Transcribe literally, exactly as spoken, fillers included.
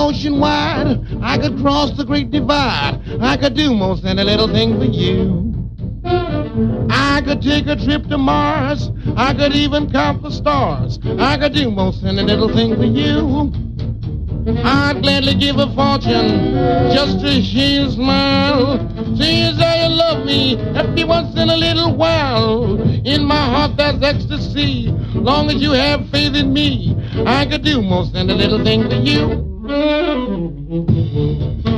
ocean wide. I could cross the great divide. I could do most any little thing for you. I could take a trip to Mars. I could even count the stars. I could do most any little thing for you. I'd gladly give a fortune just to hear you smile. Say you say you love me every once in a little while. In my heart there's ecstasy. Long as you have faith in me, I could do most any little thing for you.